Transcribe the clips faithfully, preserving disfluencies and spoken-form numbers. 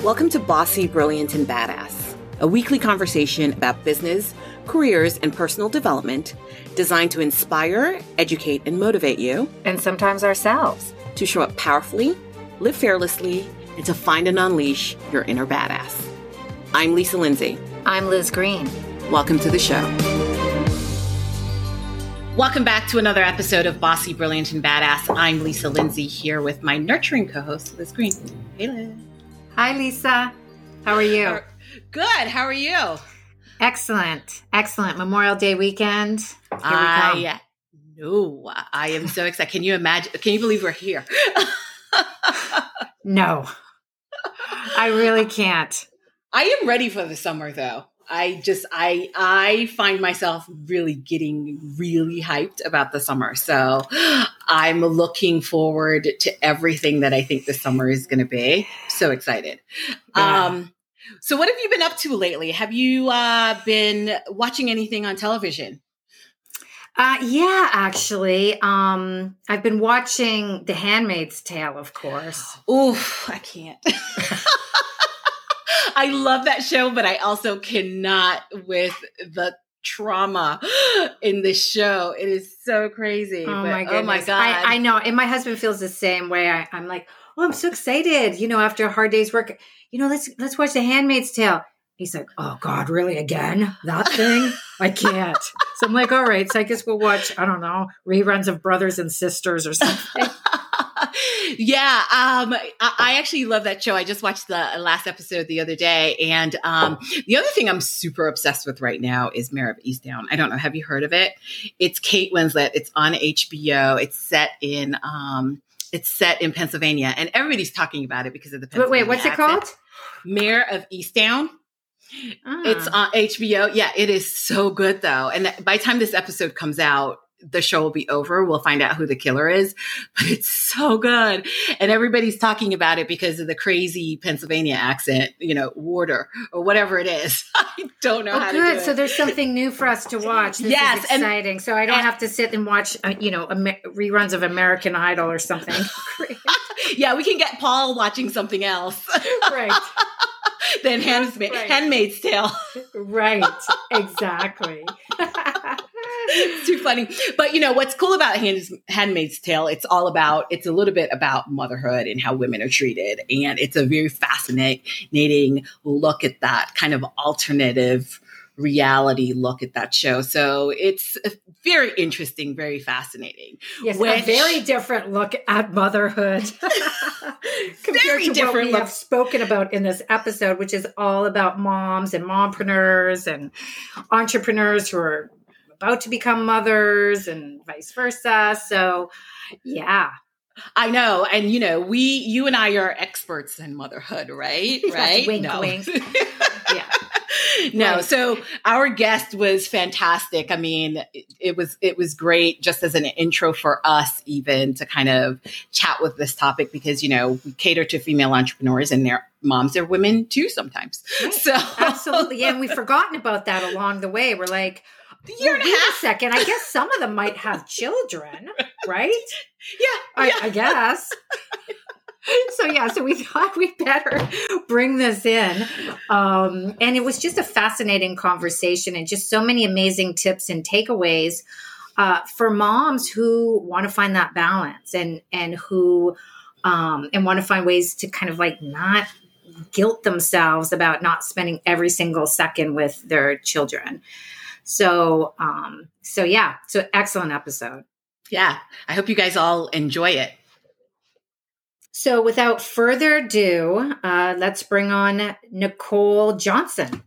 Welcome to Bossy, Brilliant, and Badass, a weekly conversation about business, careers, and personal development designed to inspire, educate, and motivate you. And sometimes ourselves. To show up powerfully, live fearlessly, and to find and unleash your inner badass. I'm Lisa Lindsay. I'm Liz Green. Welcome to the show. Welcome back to another episode of Bossy, Brilliant, and Badass. I'm Lisa Lindsay here with my nurturing co-host, Liz Green. Hey, Liz. Hi, Lisa. How are you? Good. How are you? Excellent. Excellent. Memorial Day weekend. Here we I know. I am so excited. Can you imagine? Can you believe we're here? No, I really can't. I am ready for the summer, though. I just, I, I find myself really getting really hyped about the summer. So I'm looking forward to everything that I think the summer is going to be. So excited. Yeah. Um, so what have you been up to lately? Have you uh, been watching anything on television? Uh, yeah, actually, um, I've been watching The Handmaid's Tale, of course. Oof, I can't. I love that show, but I also cannot with the trauma in this show. It is so crazy. Oh but, my goodness. Oh my God. I, I know. And my husband feels the same way. I, I'm like, oh, I'm so excited. You know, after a hard day's work, you know, let's, let's watch The Handmaid's Tale. He's like, oh God, really again? That thing? I can't. So I'm like, all right. So I guess we'll watch, I don't know, reruns of Brothers and Sisters or something. Yeah, um, I, I actually love that show. I just watched the last episode the other day. And um, the other thing I'm super obsessed with right now is Mare of Easttown. I don't know. Have you heard of it? It's Kate Winslet. It's on H B O. It's set in um, it's set in Pennsylvania. And everybody's talking about it because of the Pennsylvania Wait, wait, what's accent. it called? Mare of Easttown. Ah. It's on H B O. Yeah, it is so good, though. And by the time this episode comes out, the show will be over. We'll find out who the killer is, but it's so good. And everybody's talking about it because of the crazy Pennsylvania accent, you know, Warder or whatever it is. I don't know Oh, how good. to do it. So there's something new for us to watch. This Yes, is and- exciting. so I don't and- have to sit and watch, uh, you know, Amer- reruns of American Idol or something. Great. Yeah, we can get Paul watching something else Right. than Handmaid's, Right. Handmaid's Tale. Right. Exactly. It's too funny. But you know, what's cool about Hand- Handmaid's Tale, it's all about, it's a little bit about motherhood and how women are treated. And it's a very fascinating look at that kind of alternative reality look at that show. So it's very interesting, very fascinating. Yes, Which- a very different look at motherhood compared Very to what different we look. have spoken about in this episode, which is all about moms and mompreneurs and entrepreneurs who are about to become mothers and vice versa. So, yeah. I know. And you know, we, you and I are experts in motherhood, right? Yes, Right? wink, No. wink. Yeah. No, Right. so our guest was fantastic. I mean, it, it was it was great just as an intro for us even to kind of chat with this topic because, you know, we cater to female entrepreneurs and their moms are women too sometimes. Right. So Absolutely. Yeah, and we've forgotten about that along the way. We're like, year well, and a wait half. a second. I guess some of them might have children, right? Yeah, I, yeah. I guess. So yeah, so we thought we'd better bring this in. Um, and it was just a fascinating conversation and just so many amazing tips and takeaways uh, for moms who want to find that balance and and who um, and want to find ways to kind of like not guilt themselves about not spending every single second with their children. So um, so yeah, so excellent episode. Yeah. I hope you guys all enjoy it. So without further ado, uh, let's bring on Nicole Johnson.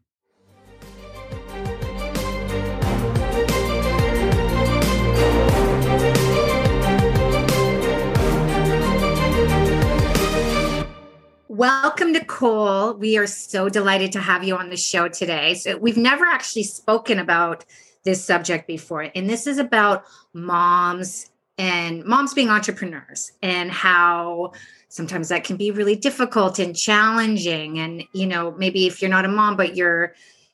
Welcome, Nicole. We are so delighted to have you on the show today. So we've never actually spoken about this subject before, and this is about moms and moms being entrepreneurs and how sometimes that can be really difficult and challenging. And, you know, maybe if you're not a mom, but you're,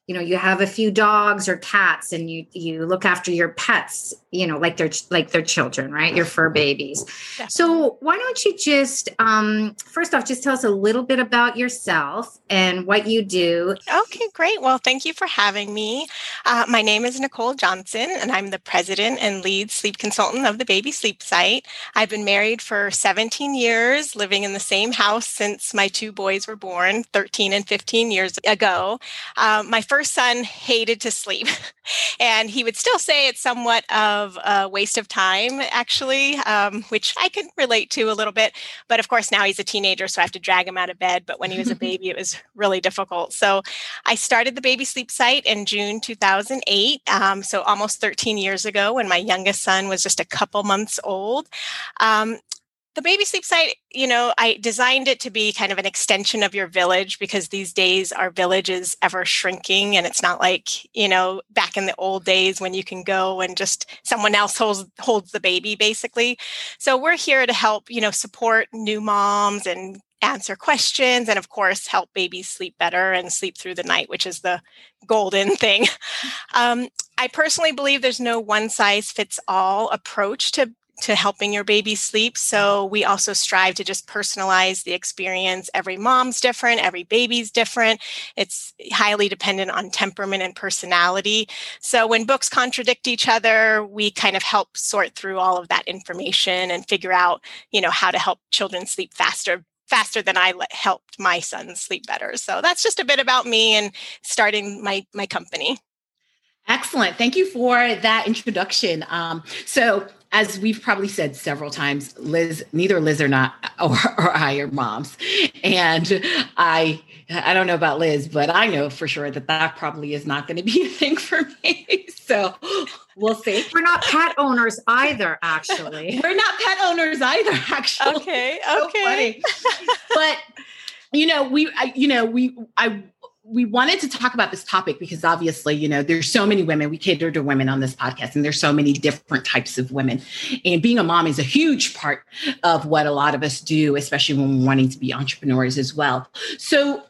you know, you have a few dogs or cats and you, you look after your pets, you know, like they're, like their children, right? Your fur babies. Definitely. So why don't you just, um, first off, just tell us a little bit about yourself and what you do. Okay, great. Well, thank you for having me. Uh, my name is Nicole Johnson, and I'm the president and lead sleep consultant of the Baby Sleep Site. I've been married for seventeen years, living in the same house since my two boys were born thirteen and fifteen years ago. Um, my first son hated to sleep, and he would still say it's somewhat of a waste of time, actually, um, which I could relate to a little bit. But of course, now he's a teenager, so I have to drag him out of bed. But when he was a baby, it was really difficult. So I started the Baby Sleep Site in June two thousand eight, um, so almost thirteen years ago when my youngest son was just a couple months old. Um, the Baby Sleep Site, you know, I designed it to be kind of an extension of your village because these days our village is ever shrinking, and it's not like, you know, back in the old days when you can go and just someone else holds holds the baby, basically. So we're here to help, you know, support new moms and answer questions, and of course, help babies sleep better and sleep through the night, which is the golden thing. Um, I personally believe there's no one size fits all approach to to helping your baby sleep. So we also strive to just personalize the experience. Every mom's different, every baby's different. It's highly dependent on temperament and personality. So when books contradict each other, we kind of help sort through all of that information and figure out, you know, how to help children sleep faster faster than I helped my son sleep better. So that's just a bit about me and starting my, my company. Excellent. Thank you for that introduction. Um, so as we've probably said several times, Liz, neither Liz or not, or, or I are moms. And I, I don't know about Liz, but I know for sure that that probably is not going to be a thing for me. So we'll see. We're not pet owners either, actually. We're not pet owners either, actually. Okay. So Okay. funny. But, you know, we, I, you know, we, I, we wanted to talk about this topic because obviously, you know, there's so many women, we cater to women on this podcast, and there's so many different types of women. And being a mom is a huge part of what a lot of us do, especially when we're wanting to be entrepreneurs as well. So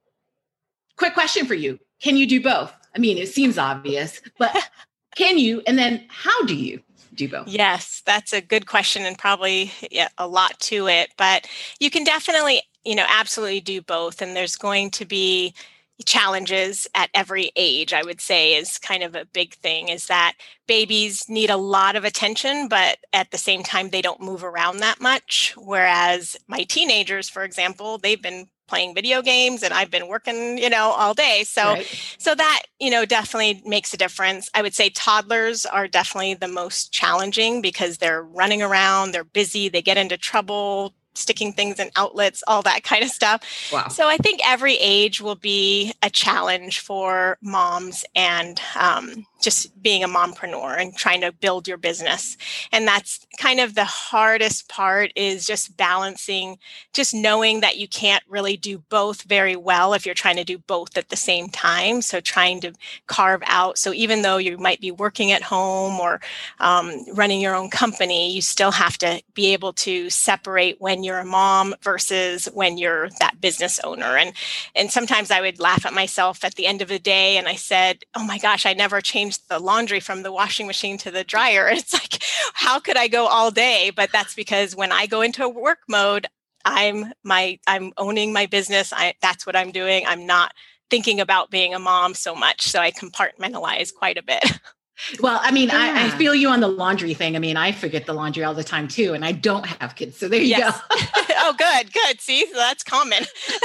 quick question for you. Can you do both? I mean, it seems obvious, but can you? And then how do you do both? Yes, that's a good question and probably yeah, a lot to it, but you can definitely, you know, absolutely do both. And there's going to be challenges at every age, I would say, is kind of a big thing, is that babies need a lot of attention, but at the same time, they don't move around that much. Whereas my teenagers, for example, they've been playing video games and I've been working, you know, all day. So, Right. so that, you know, definitely makes a difference. I would say toddlers are definitely the most challenging because they're running around, they're busy, they get into trouble, sticking things in outlets, all that kind of stuff. Wow. So I think every age will be a challenge for moms and um, just being a mompreneur and trying to build your business. And that's kind of the hardest part, is just balancing, just knowing that you can't really do both very well if you're trying to do both at the same time. So trying to carve out. So even though you might be working at home or um, running your own company, you still have to be able to separate when you're a mom versus when you're that business owner. And, and sometimes I would laugh at myself at the end of the day and I said, oh my gosh, I never changed the laundry from the washing machine to the dryer. It's like, how could I go all day? But that's because when I go into work mode, I'm my, I'm owning my business. I, that's what I'm doing. I'm not thinking about being a mom so much. So I compartmentalize quite a bit. Well, I mean, Yeah. I, I feel you on the laundry thing. I mean, I forget the laundry all the time too, and I don't have kids. So there you Yes. go. Oh, good, good. See, so that's common.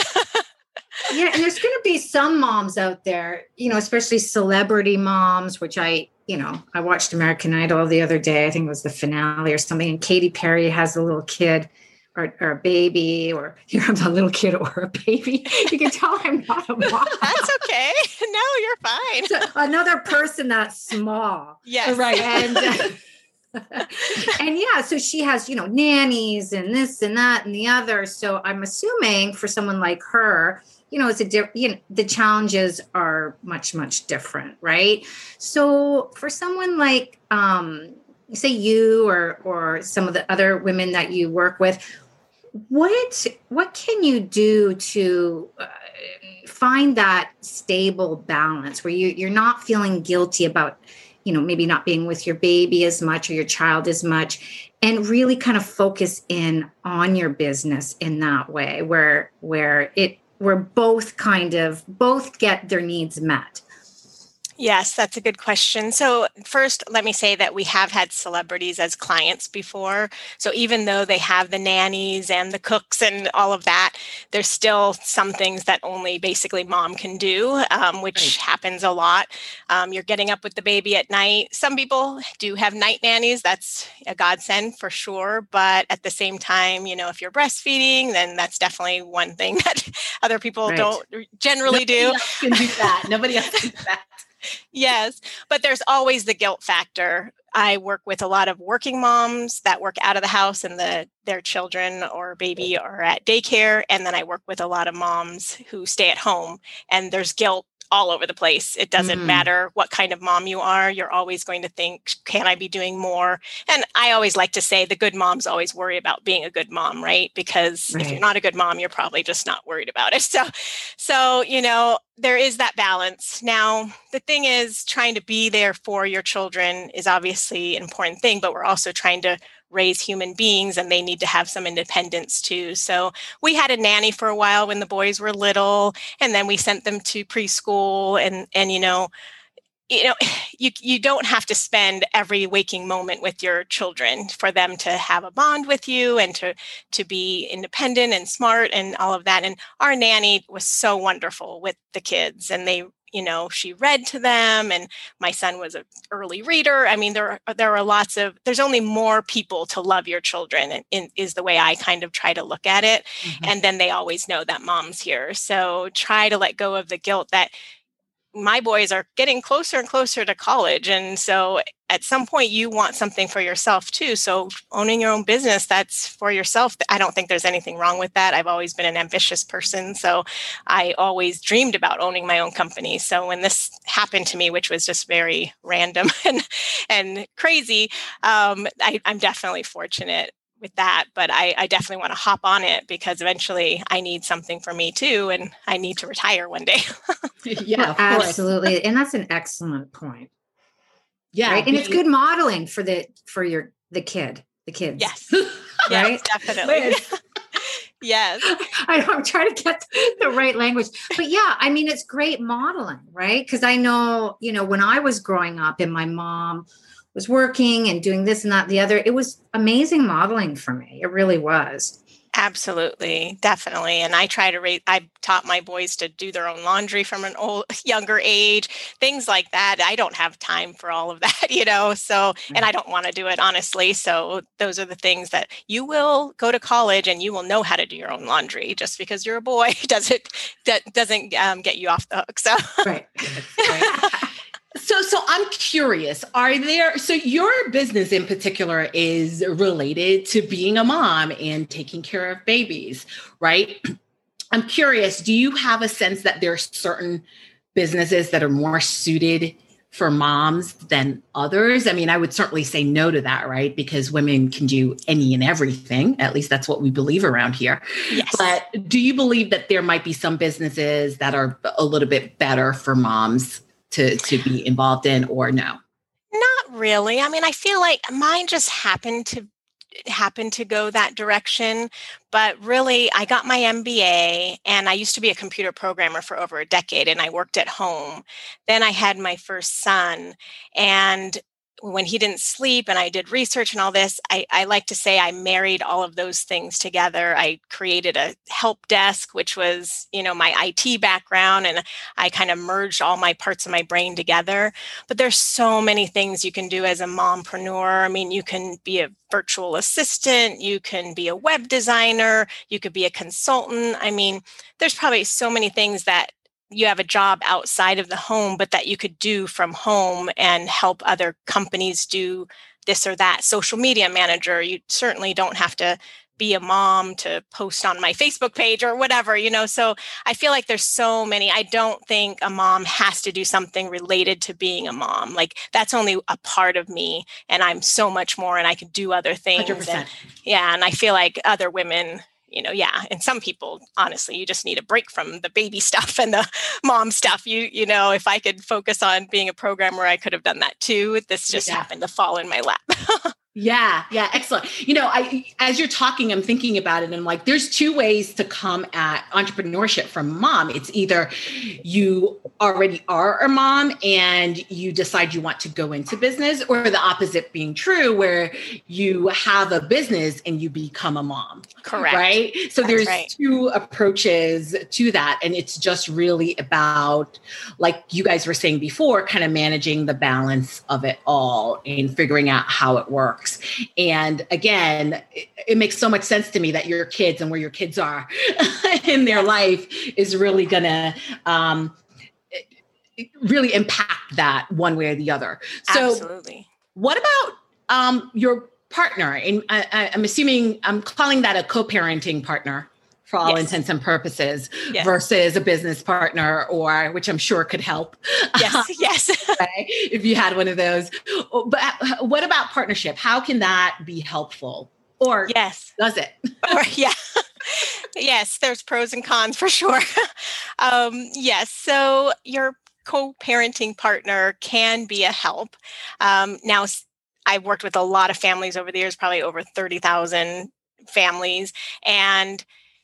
Yeah, and there's going to be some moms out there, you know, especially celebrity moms, which I, you know, I watched American Idol the other day. I think it was the finale or something. And Katy Perry has a little kid or, or a baby, or you have a little kid or a baby. You can tell I'm not a mom. That's okay. No, you're fine. So another person that's small. Yes. Right. And, uh, and yeah, so she has, you know, nannies and this and that and the other. So I'm assuming for someone like her, you know, it's a di- you know, the challenges are much, much different, right? So for someone like, um, say you or or some of the other women that you work with, what what can you do to uh, find that stable balance where you, you're not feeling guilty about, you know, maybe not being with your baby as much or your child as much, and really kind of focus in on your business in that way where, where it, where both kind of, both get their needs met? Yes, that's a good question. So first, let me say that we have had celebrities as clients before. So even though they have the nannies and the cooks and all of that, there's still some things that only basically mom can do, um, which right. happens a lot. Um, you're getting up with the baby at night. Some people do have night nannies. That's a godsend for sure. But at the same time, you know, if you're breastfeeding, then that's definitely one thing that other people right. don't generally Nobody do. Else can do that. Nobody else can do that. Yes, but there's always the guilt factor. I work with a lot of working moms that work out of the house and the their children or baby are at daycare. And then I work with a lot of moms who stay at home, and there's guilt all over the place. It doesn't mm. matter what kind of mom you are. You're always going to think, can I be doing more? And I always like to say the good moms always worry about being a good mom, right? Because right. if you're not a good mom, you're probably just not worried about it. So, so, you know, there is that balance. Now, the thing is, trying to be there for your children is obviously an important thing, but we're also trying to raise human beings, and they need to have some independence too. So we had a nanny for a while when the boys were little, and then we sent them to preschool, and, and, you know, you know, you, you don't have to spend every waking moment with your children for them to have a bond with you and to, to be independent and smart and all of that. And our nanny was so wonderful with the kids, and they, you know, she read to them, and my son was an early reader. I mean, there are, there are lots of, there's only more people to love your children, and, and is the way I kind of try to look at it. Mm-hmm. And then they always know that mom's here. So try to let go of the guilt that my boys are getting closer and closer to college. And so at some point you want something for yourself too. So owning your own business, that's for yourself. I don't think there's anything wrong with that. I've always been an ambitious person. So I always dreamed about owning my own company. So when this happened to me, which was just very random and, and crazy, um, I, I'm definitely fortunate with that, but I, I definitely want to hop on it because eventually I need something for me too, and I need to retire one day. Yeah, absolutely, and that's an excellent point. Yeah, right? And it's good modeling for the for your the kid, the kids. Yes, right, yes, definitely. Yes, I know, I'm trying to get the right language, but yeah, I mean, it's great modeling, right? Because I know, you know, when I was growing up, and my mom was working and doing this and that and the other, it was amazing modeling for me. It really was. Absolutely. Definitely. And I try to raise, I taught my boys to do their own laundry from an old, younger age, things like that. I don't have time for all of that, you know, so, and I don't want to do it, honestly. So those are the things that you will go to college and you will know how to do your own laundry. Just because you're a boy doesn't, that doesn't um, get you off the hook. So, right. right. So, so I'm curious, are there, so your business in particular is related to being a mom and taking care of babies, right? I'm curious, do you have a sense that there are certain businesses that are more suited for moms than others? I mean, I would certainly say no to that, right? Because women can do any and everything. At least that's what we believe around here. Yes. But do you believe that there might be some businesses that are a little bit better for moms to, to be involved in, or no? Not really. I mean, I feel like mine just happened to happen to go that direction. But really, I got my M B A, and I used to be a computer programmer for over a decade, and I worked at home. Then I had my first son, and when he didn't sleep and I did research and all this, I, I like to say I married all of those things together. I created a help desk, which was, you know, my I T background, and I kind of merged all my parts of my brain together. But there's so many things you can do as a mompreneur. I mean, you can be a virtual assistant, you can be a web designer, you could be a consultant. I mean, there's probably so many things that you have a job outside of the home, but that you could do from home and help other companies do this or that. Social media manager, you certainly don't have to be a mom to post on my Facebook page or whatever, you know. So I feel like there's so many. I don't think a mom has to do something related to being a mom. Like, that's only a part of me, and I'm so much more, and I can do other things. one hundred percent. And, yeah, and I feel like other women you know, yeah. And some people, honestly, you just need a break from the baby stuff and the mom stuff. You, you know, if I could focus on being a programmer, I could have done that too. This just Yeah. happened to fall in my lap. Yeah, yeah, excellent. You know, I as you're talking, I'm thinking about it, and I'm like, there's two ways to come at entrepreneurship from mom. It's either you already are a mom and you decide you want to go into business, or the opposite being true, where you have a business and you become a mom. Correct. Right? So That's there's right. two approaches to that. And it's just really about, like you guys were saying before, kind of managing the balance of it all and figuring out how it works. And again, it, it makes so much sense to me that your kids and where your kids are in their life is really going to um, really impact that one way or the other. So Absolutely. What about um, your partner? And I, I, I'm assuming I'm calling that a co-parenting partner for all Yes. intents and purposes, Yes. versus a business partner, or which I'm sure could help. Yes, yes. Right? If you had one of those. But what about partnership? How can that be helpful? Or Yes. does it? Or, yeah. Yes, there's pros and cons for sure. um, yes. So your co-parenting partner can be a help. Um, now, s- I've worked with a lot of families over the years, probably over thirty thousand families, and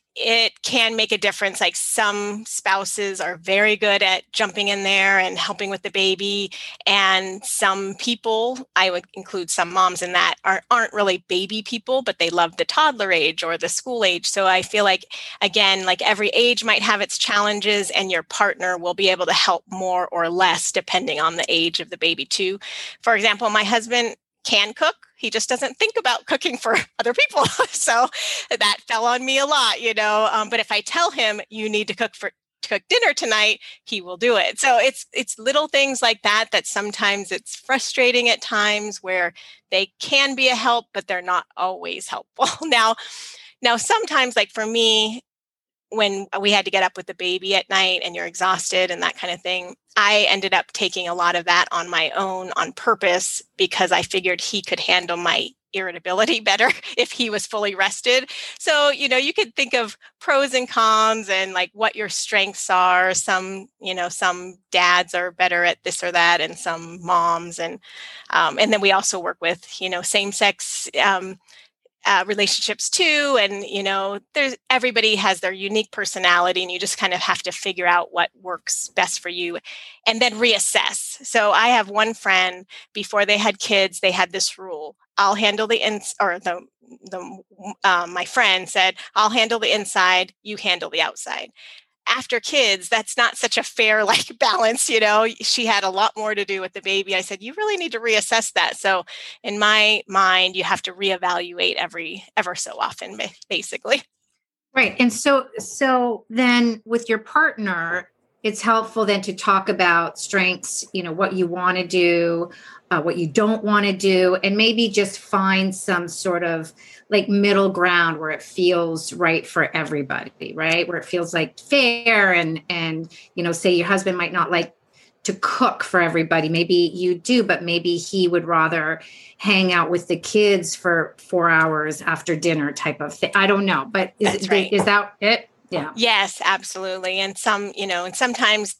it can make a difference. Like some spouses are very good at jumping in there and helping with the baby. And some people, I would include some moms in that, are, aren't really baby people, but they love the toddler age or the school age. So I feel like, again, like every age might have its challenges, and your partner will be able to help more or less depending on the age of the baby too. For example, my husband can cook. He just doesn't think about cooking for other people. So that fell on me a lot, you know. Um, but if I tell him you need to cook for to cook dinner tonight, he will do it. So it's it's little things like that that sometimes it's frustrating at times, where they can be a help, but they're not always helpful. now, now sometimes, like for me, when we had to get up with the baby at night and you're exhausted and that kind of thing, I ended up taking a lot of that on my own on purpose, because I figured he could handle my irritability better if he was fully rested. So, you know, you could think of pros and cons and like what your strengths are. Some, you know, some dads are better at this or that, and some moms. And, um, and then we also work with, you know, same-sex um, Uh, relationships too. And, you know, there's everybody has their unique personality, and you just kind of have to figure out what works best for you and then reassess. So I have one friend, before they had kids, they had this rule: I'll handle the ins or the, the, um, my friend said, I'll handle the inside, you handle the outside. After kids, that's not such a fair like balance, you know. She had a lot more to do with the baby. I said, you really need to reassess that. So in my mind, you have to reevaluate every ever so often, basically. Right. And so, so then with your partner, it's helpful then to talk about strengths, you know, what you want to do, uh, what you don't want to do, and maybe just find some sort of like middle ground where it feels right for everybody, right? Where it feels like fair, and, and, you know, say your husband might not like to cook for everybody. Maybe you do, but maybe he would rather hang out with the kids for four hours after dinner type of thing. I don't know, but is, That's right. is that it? Yeah. Yes, absolutely. And some, you know, and sometimes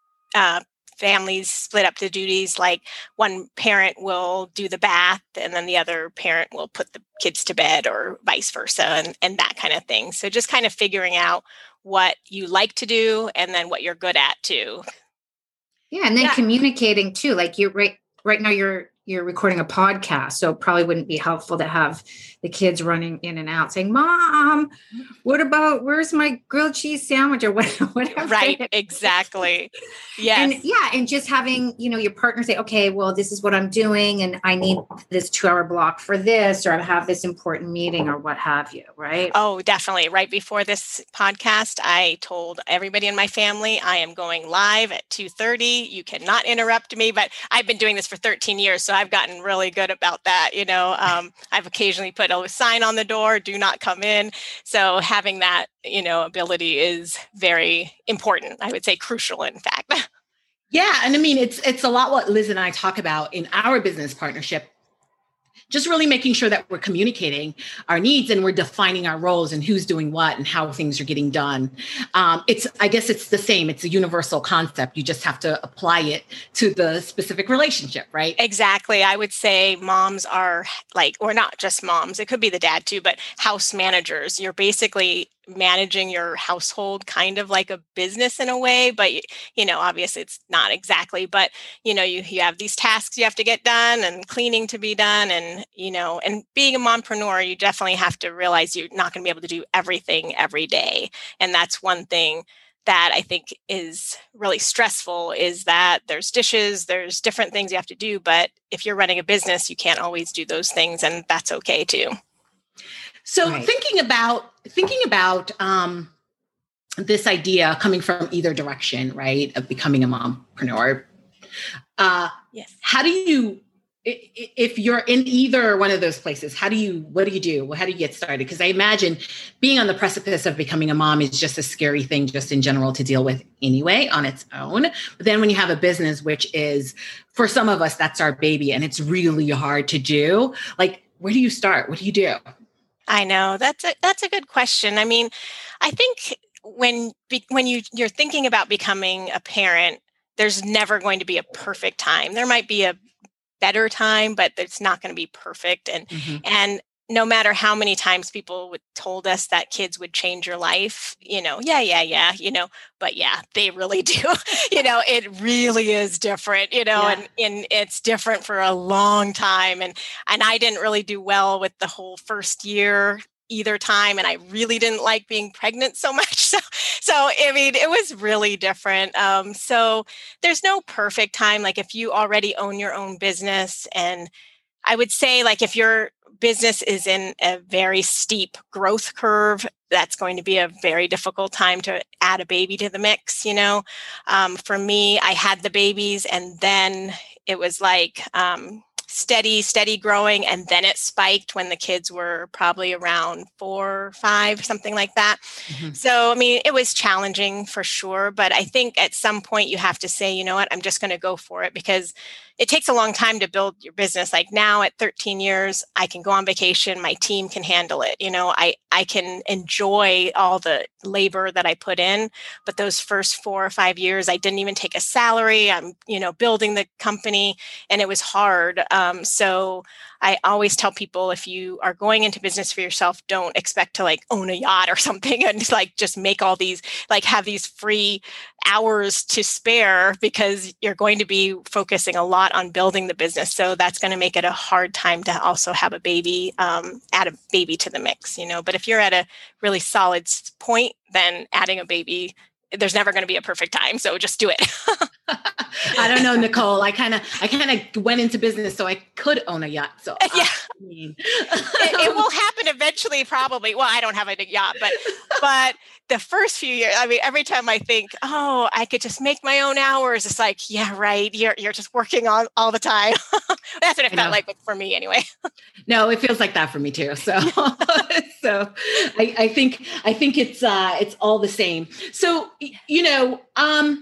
uh, families split up the duties. Like one parent will do the bath, and then the other parent will put the kids to bed, or vice versa, and, and that kind of thing. So just kind of figuring out what you like to do and then what you're good at too. Yeah. And then Yeah. communicating too, like you're right, right now you're, you're recording a podcast. So it probably wouldn't be helpful to have the kids running in and out saying, Mom, what about, where's my grilled cheese sandwich or whatever. Right. Exactly. Yes. And yeah. And just having, you know, your partner say, okay, well, this is what I'm doing, and I need this two hour block for this, or I have this important meeting or what have you. Right. Oh, definitely. Right before this podcast, I told everybody in my family, I am going live at two thirty. You cannot interrupt me, but I've been doing this for thirteen years. So I've gotten really good about that. You know, um, I've occasionally put a sign on the door, do not come in. So having that, you know, ability is very important. I would say crucial, in fact. Yeah. And I mean, it's, it's a lot what Liz and I talk about in our business partnership. just really making sure that we're communicating our needs and we're defining our roles and who's doing what and how things are getting done. Um, it's, I guess it's the same. It's a universal concept. You just have to apply it to the specific relationship, right? Exactly. I would say moms are like, or not just moms, it could be the dad too, but house managers. You're basically managing your household kind of like a business in a way, but you know, obviously it's not exactly, but you know, you, you have these tasks you have to get done and cleaning to be done. And, you know, and being a mompreneur, you definitely have to realize you're not going to be able to do everything every day. And that's one thing that I think is really stressful, is that there's dishes, there's different things you have to do. But if you're running a business, you can't always do those things, and that's okay too. So Right. thinking about thinking about um, this idea coming from either direction, right, of becoming a mompreneur, uh, Yes. how do you, if you're in either one of those places, how do you, what do you do? How do you get started? Because I imagine being on the precipice of becoming a mom is just a scary thing just in general to deal with anyway on its own. But then when you have a business, which is, for some of us, that's our baby, and it's really hard to do, like, where do you start? What do you do? I know that's a that's a good question. I mean, I think when be, when you you're thinking about becoming a parent, there's never going to be a perfect time. There might be a better time, but it's not going to be perfect. And Mm-hmm. and no matter how many times people would told us that kids would change your life, you know, yeah, yeah, yeah, you know, but yeah, they really do. You know, it really is different, you know, Yeah. and, and it's different for a long time. And and I didn't really do well with the whole first year either time. And I really didn't like being pregnant so much. So, so I mean, it was really different. Um, so there's no perfect time. Like if you already own your own business, and I would say, like, if your business is in a very steep growth curve, that's going to be a very difficult time to add a baby to the mix. You know, um, for me, I had the babies, and then it was like um, steady, steady growing, and then it spiked when the kids were probably around four, five, something like that. Mm-hmm. So, I mean, it was challenging for sure, but I think at some point you have to say, you know what, I'm just going to go for it, because it takes a long time to build your business. Like now at thirteen years, I can go on vacation. My team can handle it. You know, I, I can enjoy all the labor that I put in, but those first four or five years, I didn't even take a salary. I'm, you know, building the company, and it was hard. Um, so I always tell people, if you are going into business for yourself, don't expect to like own a yacht or something and like just make all these, like have these free hours to spare, because you're going to be focusing a lot on building the business. So that's going to make it a hard time to also have a baby, um, add a baby to the mix, you know. But if you're at a really solid point, then adding a baby, there's never going to be a perfect time. So just do it. I don't know, Nicole. I kind of, I kind of went into business so I could own a yacht. So Yeah. I mean, it, it will happen eventually, probably. Well, I don't have a yacht, but but the first few years, I mean, every time I think, oh, I could just make my own hours, it's like, yeah, right. You're you're just working on all the time. That's what it I felt know. like for me, anyway. No, it feels like that for me too. So, so I, I think I think it's uh, it's all the same. So you know, um,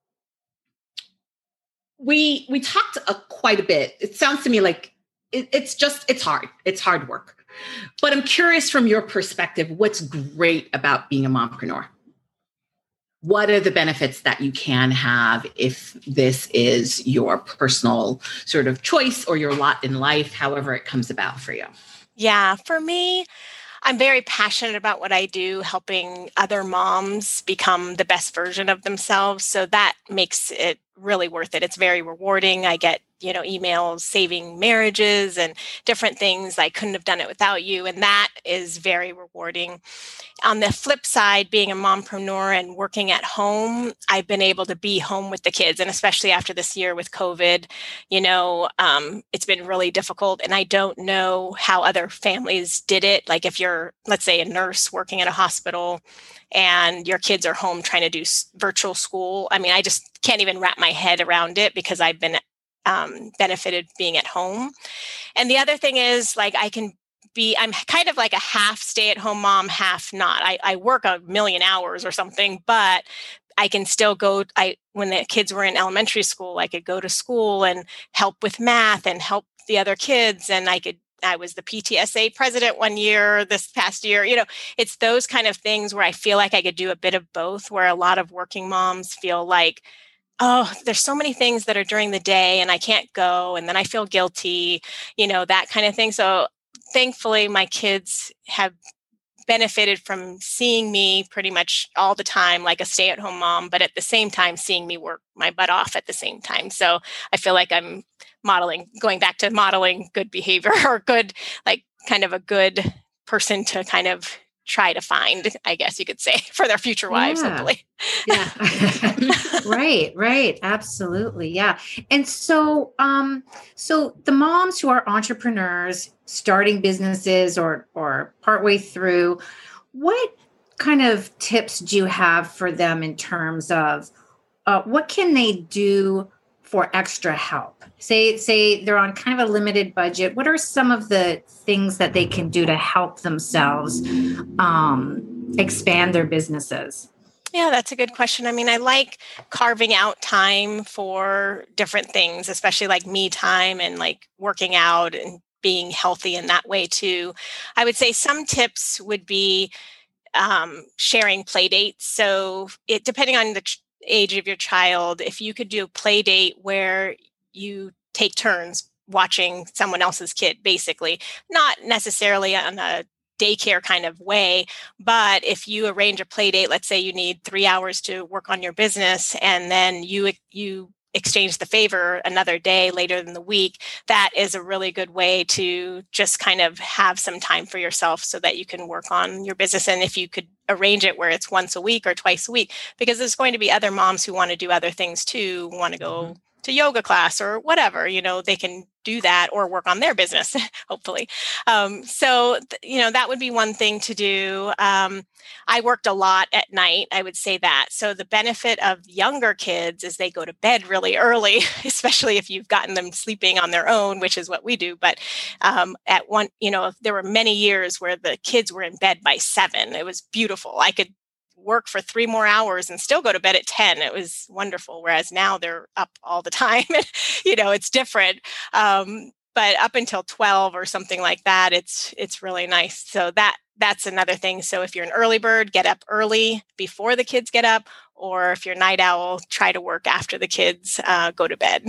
we we talked uh, quite a bit. It sounds to me like it, it's just it's hard. It's hard work. But I'm curious, from your perspective, what's great about being a mompreneur? What are the benefits that you can have if this is your personal sort of choice or your lot in life, however it comes about for you? Yeah, for me, I'm very passionate about what I do, helping other moms become the best version of themselves. So that makes it really worth it. It's very rewarding. I get, you know, emails saving marriages and different things. I couldn't have done it without you. And that is very rewarding. On the flip side, being a mompreneur and working at home, I've been able to be home with the kids. And especially after this year with COVID, you know, um, it's been really difficult. And I don't know how other families did it. Like if you're, let's say, a nurse working at a hospital and your kids are home trying to do s- virtual school. I mean, I just can't even wrap my head around it, because I've been um, benefited being at home. And the other thing is, like, I can be, I'm kind of like a half stay-at-home mom, half not. I, I work a million hours or something, but I can still go, I, when the kids were in elementary school, I could go to school and help with math and help the other kids. And I could, I was the P T S A president one year, this past year, you know, it's those kind of things where I feel like I could do a bit of both, where a lot of working moms feel like, oh, there's so many things that are during the day and I can't go. And then I feel guilty, you know, that kind of thing. So thankfully my kids have benefited from seeing me pretty much all the time, like a stay-at-home mom, but at the same time, seeing me work my butt off at the same time. So I feel like I'm modeling, going back to modeling good behavior or good, like kind of a good person to kind of try to find, I guess you could say, for their future wives, yeah. hopefully. Yeah. Right, right. Absolutely. Yeah. And so, um, so the moms who are entrepreneurs starting businesses or, or partway through, what kind of tips do you have for them in terms of, uh, what can they do for extra help? Say, say they're on kind of a limited budget. What are some of the things that they can do to help themselves um, expand their businesses? Yeah, that's a good question. I mean, I like carving out time for different things, especially like me time and like working out and being healthy in that way too. I would say some tips would be um, sharing play dates. So it depending on the ch- age of your child, if you could do a play date where you take turns watching someone else's kid, basically, not necessarily on a daycare kind of way, but if you arrange a play date, let's say you need three hours to work on your business, and then you you exchange the favor another day later in the week, that is a really good way to just kind of have some time for yourself so that you can work on your business. And if you could arrange it where it's once a week or twice a week, because there's going to be other moms who want to do other things too, want to go mm-hmm. to yoga class or whatever, you know, they can do that or work on their business, hopefully. Um, so, th- you know, that would be one thing to do. Um, I worked a lot at night, I would say that. So the benefit of younger kids is they go to bed really early, especially if you've gotten them sleeping on their own, which is what we do. But um, at one, you know, there were many years where the kids were in bed by seven. It was beautiful. I could work for three more hours and still go to bed at ten. It was wonderful. Whereas now they're up all the time. You know, it's different. Um, but up until twelve or something like that, it's it's really nice. So that that's another thing. So if you're an early bird, get up early before the kids get up, or if you're a night owl, try to work after the kids uh, go to bed.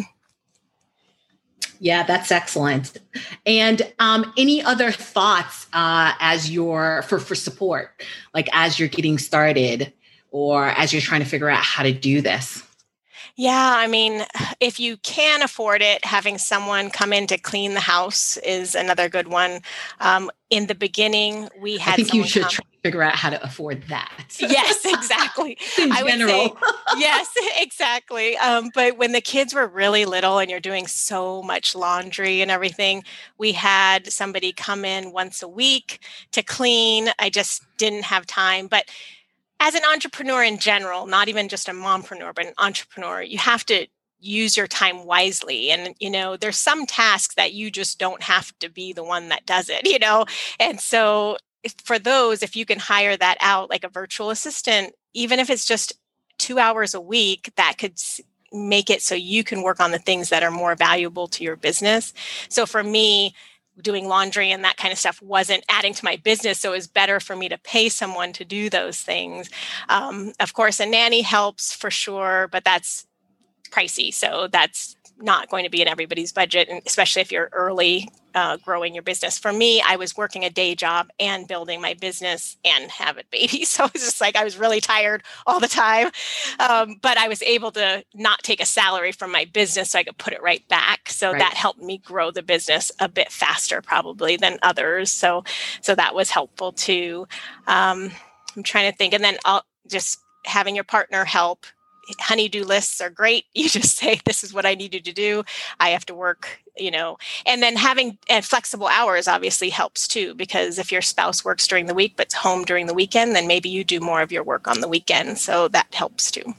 Yeah, that's excellent. And um, any other thoughts uh, as you're for, for support, like as you're getting started or as you're trying to figure out how to do this? Yeah, I mean, if you can afford it, having someone come in to clean the house is another good one. Um, in the beginning, we had. I think you should come- try to figure out how to afford that. Yes, exactly. In I general. would say, yes, exactly. Um, but when the kids were really little and you're doing so much laundry and everything, we had somebody come in once a week to clean. I just didn't have time, but as an entrepreneur in general, not even just a mompreneur, but an entrepreneur, you have to use your time wisely. And, you know, there's some tasks that you just don't have to be the one that does it, you know? And so if, for those, if you can hire that out, like a virtual assistant, even if it's just two hours a week, that could make it so you can work on the things that are more valuable to your business. So for me, doing laundry and that kind of stuff wasn't adding to my business. So it was better for me to pay someone to do those things. Um, of course, a nanny helps for sure, but that's pricey. So that's not going to be in everybody's budget, and especially if you're early uh, growing your business. For me, I was working a day job and building my business and having babies. So it's just like I was really tired all the time. Um, but I was able to not take a salary from my business so I could put it right back. So right. that helped me grow the business a bit faster probably than others. So so that was helpful too. Um, I'm trying to think. And then I'll just having your partner help. Honey-do lists are great. You just say, this is what I need you to do. I have to work, you know, and then having uh, flexible hours obviously helps too, because if your spouse works during the week, but's home during the weekend, then maybe you do more of your work on the weekend. So that helps too.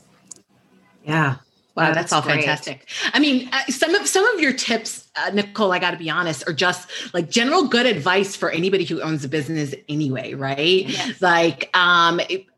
Yeah. Wow, that's, that's all great. fantastic. I mean, uh, some of some of your tips, uh, Nicole, I got to be honest, are just like general good advice for anybody who owns a business anyway, right? Yes. Like, um, it,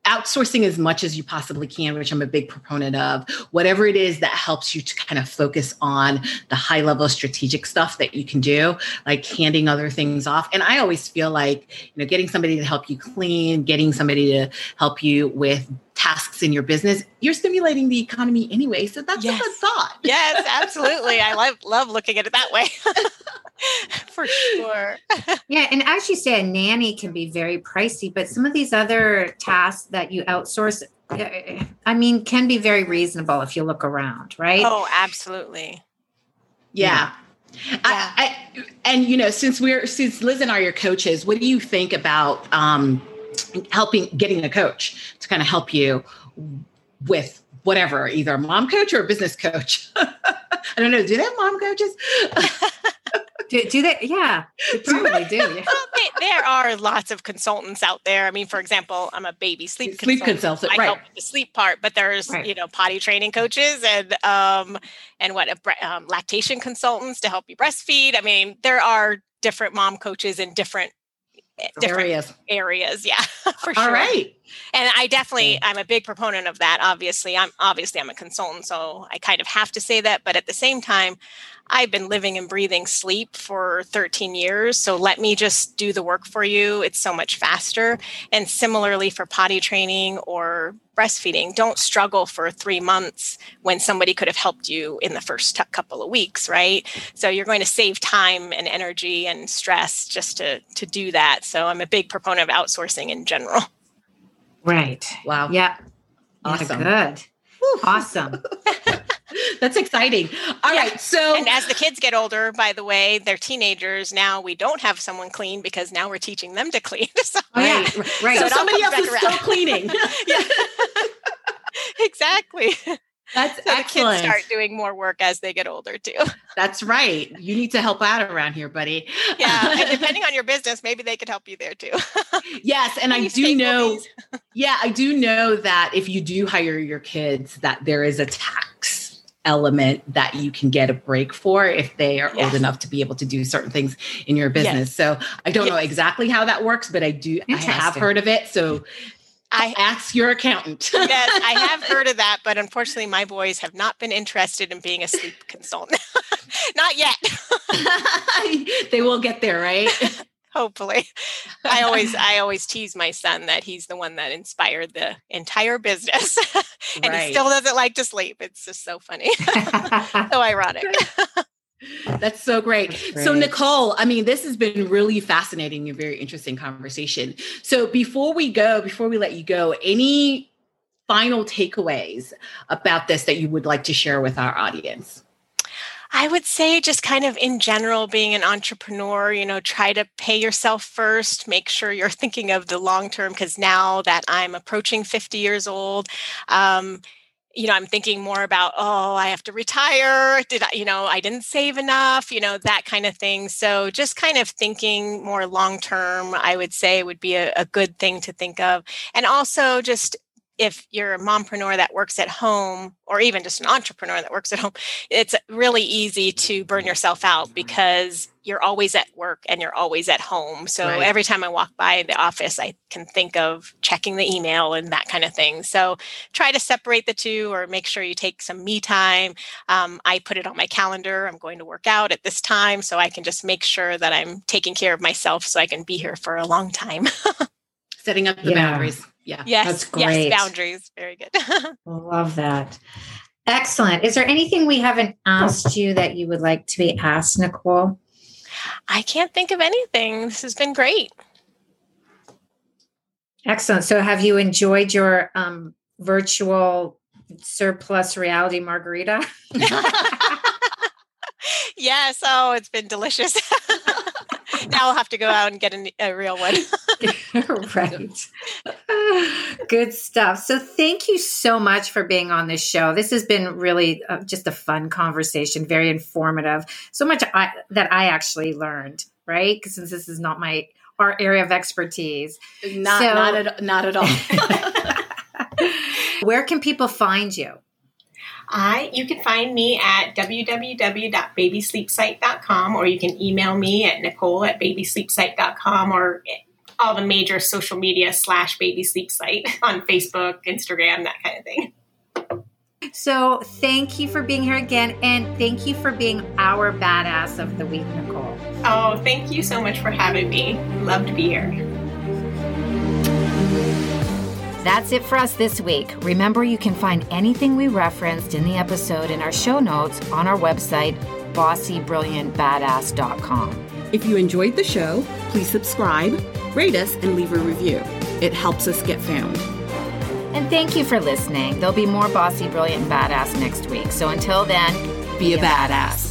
outsourcing as much as you possibly can, which I'm a big proponent of, whatever it is that helps you to kind of focus on the high level strategic stuff that you can do, like handing other things off. And I always feel like, you know, getting somebody to help you clean, getting somebody to help you with tasks in your business, you're stimulating the economy anyway. So that's yes. a good thought. Yes, absolutely. I love, love looking at it that way. For sure. Yeah. And as you say, a nanny can be very pricey, but some of these other tasks that you outsource, I mean, can be very reasonable if you look around, right? Oh, absolutely. Yeah. yeah. I, I, and, you know, since we're, since Liz and I are your coaches, what do you think about um, helping, getting a coach to kind of help you with whatever, either a mom coach or a business coach? I don't know. Do they have mom coaches? Do, do they? Yeah, they probably do. Yeah. Well, they, there are lots of consultants out there. I mean, for example, I'm a baby sleep sleep consultant. consultant. I right. help with the sleep part, but there's right. you know potty training coaches and um and what um, lactation consultants to help you breastfeed. I mean, there are different mom coaches in different different areas. Areas, yeah, for sure. All right. And I definitely, I'm a big proponent of that. Obviously, I'm obviously I'm a consultant, so I kind of have to say that. But at the same time, I've been living and breathing sleep for thirteen years. So let me just do the work for you. It's so much faster. And similarly for potty training or breastfeeding, don't struggle for three months when somebody could have helped you in the first t- couple of weeks, right? So you're going to save time and energy and stress just to, to do that. So I'm a big proponent of outsourcing in general. Right. Wow. Yeah. Awesome. Yeah, good. Woo. Awesome. That's exciting. All yeah. right. So, and as the kids get older, by the way, they're teenagers. Now we don't have someone clean because now we're teaching them to clean. So, oh, yeah. Right. So, so somebody else is around. Still cleaning. Exactly. That's so excellent. The kids start doing more work as they get older too. That's right. You need to help out around here, buddy. Yeah. And depending on your business, maybe they could help you there too. Yes. And I do know, yeah, I do know that if you do hire your kids, that there is a tax element that you can get a break for if they are yes. old enough to be able to do certain things in your business. Yes. So I don't yes. know exactly how that works, but I do, I have heard of it. So I ask your accountant. Yes, I have heard of that, but unfortunately my boys have not been interested in being a sleep consultant. Not yet. They will get there, right? Hopefully. I always I always tease my son that he's the one that inspired the entire business. And right. he still doesn't like to sleep. It's just so funny. So ironic. That's so great. That's great. So Nicole, I mean, this has been really fascinating and very interesting conversation. So before we go, before we let you go, any final takeaways about this that you would like to share with our audience? I would say just kind of in general, being an entrepreneur, you know, try to pay yourself first, make sure you're thinking of the long term, because now that I'm approaching fifty years old, um, you know, I'm thinking more about, oh, I have to retire. Did I, you know, I didn't save enough, you know, that kind of thing. So just kind of thinking more long-term, I would say would be a, a good thing to think of. And also just if you're a mompreneur that works at home, or even just an entrepreneur that works at home, it's really easy to burn yourself out because you're always at work and you're always at home. So right. every time I walk by the office, I can think of checking the email and that kind of thing. So try to separate the two, or make sure you take some me time. Um, I put it on my calendar. I'm going to work out at this time, so I can just make sure that I'm taking care of myself so I can be here for a long time. Setting up the yeah. boundaries. Yeah. Yes. That's great. Yes. Boundaries. Very good. Love that. Excellent. Is there anything we haven't asked you that you would like to be asked, Nicole? I can't think of anything. This has been great. Excellent. So have you enjoyed your um, virtual surplus reality margarita? Yes. Oh, it's been delicious. Now I'll have to go out and get a, a real one. Right. Good stuff. So thank you so much for being on this show. This has been really uh, just a fun conversation, very informative. So much I, that I actually learned, right? Because since this is not my our area of expertise. Not, so, not, at, not at all. Where can people find you? I, you can find me at w w w dot baby sleep site dot com, or you can email me at Nicole at baby sleep site dot com, or all the major social media slash baby sleep site on Facebook, Instagram, that kind of thing. So thank you for being here again. And thank you for being our badass of the week, Nicole. Oh, thank you so much for having me. Love to be here. That's it for us this week. Remember, you can find anything we referenced in the episode in our show notes on our website, bossy brilliant badass dot com. If you enjoyed the show, please subscribe, rate us, and leave a review. It helps us get found. And thank you for listening. There'll be more Bossy, Brilliant, Badass next week. So until then, be a badass.